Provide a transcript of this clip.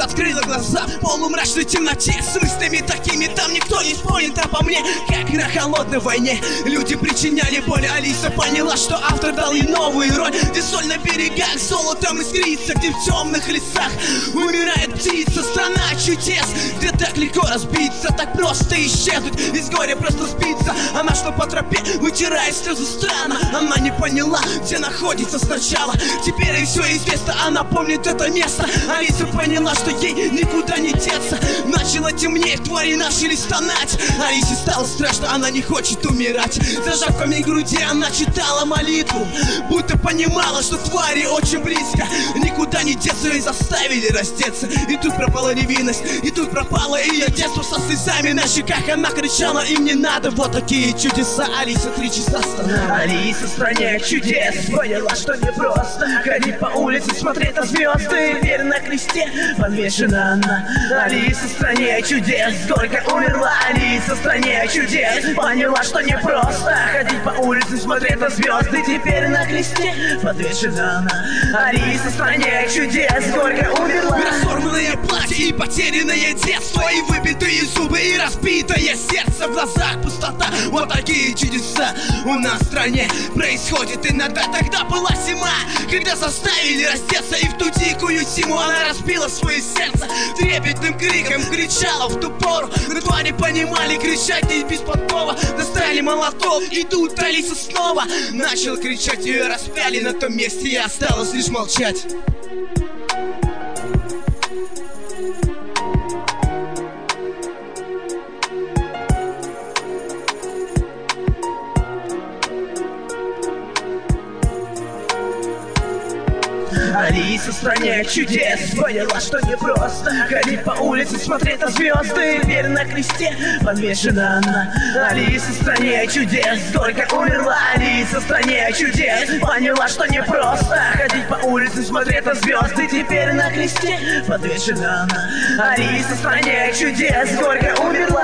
открыла глаза в полумрачной темноте. С мыслями такими там никто не вспомнит, а по мне, как на холодной войне, люди причиняли боль. Алиса поняла, что автор дал ей новую роль, где соль на берегах золотом искрится, где в темных лесах умирает птица. Страна чудес, где так легко разбиться, так просто исчезнуть, из горя просто спиться. Она шла по тропе, вытирая слезы, странно. Она не поняла, где находится сначала. Теперь ей все известно, она помнит это место. Алиса поняла, что ей никуда не деться. Начало темнеть, твари начали стонать. Алисе стало страшно, она не хочет умирать. Зажав камень в груди, она читала молитву, будто понимала, что твари очень близко. Никуда не деться, ее заставили раздеться. И тут пропала невинность, и тут пропало ее детство. Со слезами на щеках она кричала: им не надо вот такие чудеса. Алиса 3 часа стонала. Алиса в стране чудес поняла, что не просто ходить по улице, смотреть на звезды. Теперь на кресте подвешена она. Алиса в стране чудес горько умерла. Алиса в стране чудес поняла, что не просто ходить по улице, смотреть на звезды. Теперь на кресте подвешена она. Алиса в стране чудес горько умерла. Разорванное платье и потерянное детство, и выбитые зубы, и разбитое сердце. В глазах пустота, вот такие чудеса у нас в стране происходит иногда. Тогда была зима, когда заставили раздеться, и в ту дикую зиму она разбила свое сердце. Трепетным криком кричала в ту пору, но твари понимали, кричать не без подкова. Достали молоток, и тут Алиса снова начала кричать. Ее распяли на том месте, и осталось лишь молчать. Алиса в стране чудес поняла, что не просто ходить по улице, смотреть на звезды. Теперь на кресте подвешена она. Алиса в стране чудес горько умерла. Алиса в стране чудес поняла, что не просто ходить по улице, смотреть на звезды. Теперь на кресте подвешена она. Алиса в стране чудес горько умерла.